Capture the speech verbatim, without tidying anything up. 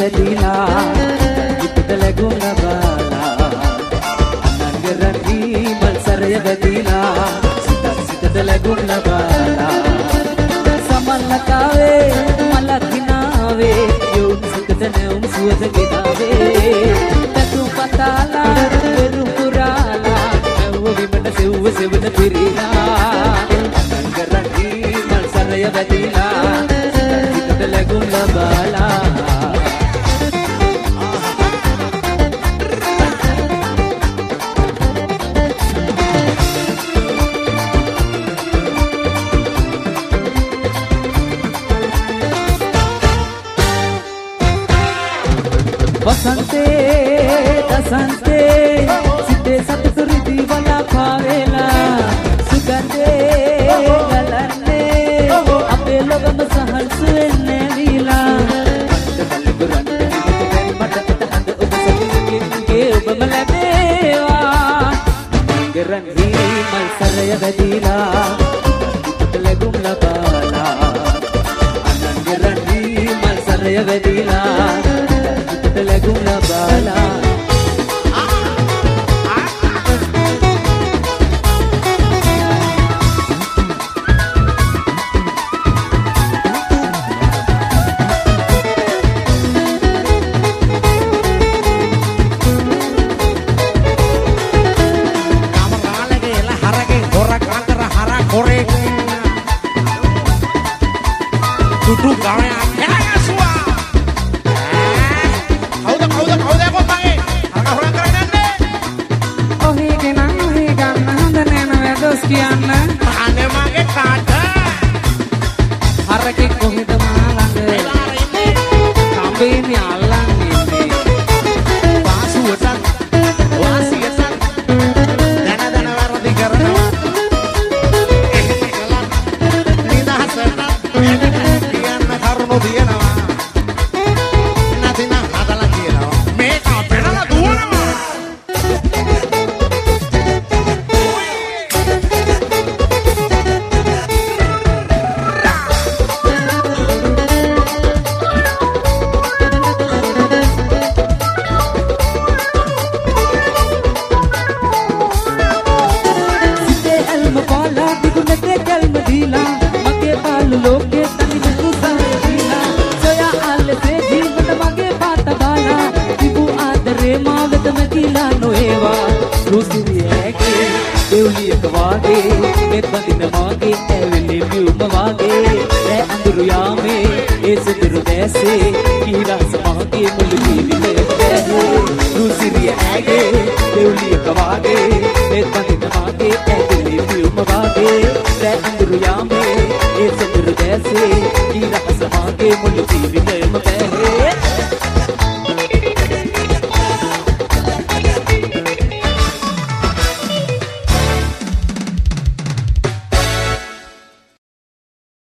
වැදිලා හිතට ලැබුණ බාලා අනංගරණි මල් සරය වැදිලා සිතක් සිතට ලැබුණ බාලා සමල්ලකාවේ මලක් ගිනාවේ යොම් සිතට නැවුම් සුවඳ ගෙනාවේ තතු පතාලා වෙරු පුරාලා නැවුව විමට සෙව්ව සෙවන පිරිලා අනංගරණි මල් සරය වැදිලා සිතට ලැබුණ බාලා वसंते दसंते सिते सतुर दीवाना पावेला सुगंधे गलने अपे लोगम सहर्ष ने वीला मट हंद उब सके उब मलमेवा गरंगी मल सरय गदीला लगुम लबाला अनंगरंगी मल सरय गदीला लगुना बाला मुल्की